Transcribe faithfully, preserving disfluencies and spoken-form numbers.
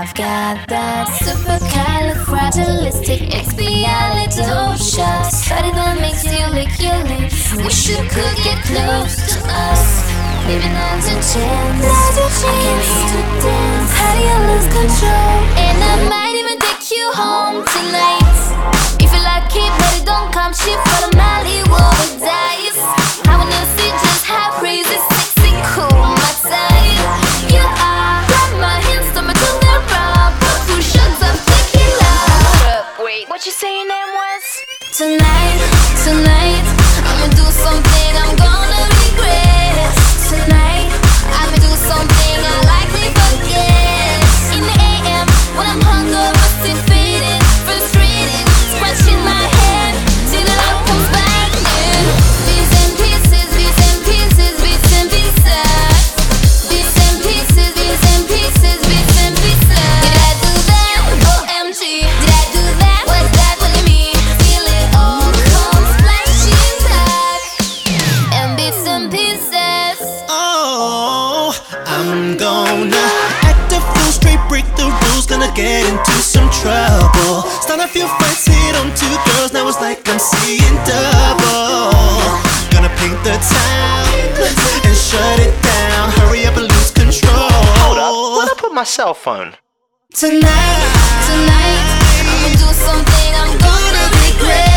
I've got that supercalifragilisticexpialidocious body that makes you lick your lips. Wish you could get close to us. Maybe now's your chance. Now's your chance. I can't wait to dance. How do you lose control? And I might even take you home tonight. If you're lucky, but it don't come cheap for the Mali with dice. I wanna see just how crazy, sexy, cool my type. You are. Grab my hands, throw my tongue around. Put two shots of tequila. Wait, what you say your name was? Tonight, tonight, I'ma do something I'm gonna regret. Tonight, I'ma do something I likely forget. In the A M, when I'm hungover, still faded, frustrated, scratching my head till the love comes back in. Bits and pieces, bits and pieces, bits and pieces. Bits and pieces, bits and pieces, bits and pieces. Did I do that? O M G. Did I do that? What's that really mean? Feel it all come splashing back. And bits and pieces. Oh, I'm gonna act a fool, straight break the rules, gonna get into some trouble. Start a few fights, hit on two girls, now it's like I'm seeing double. Gonna paint the town and shut it down, hurry up and lose control. Hold up, where'd I put my cell phone? Tonight, Tonight, I'ma do something I'm gonna regret.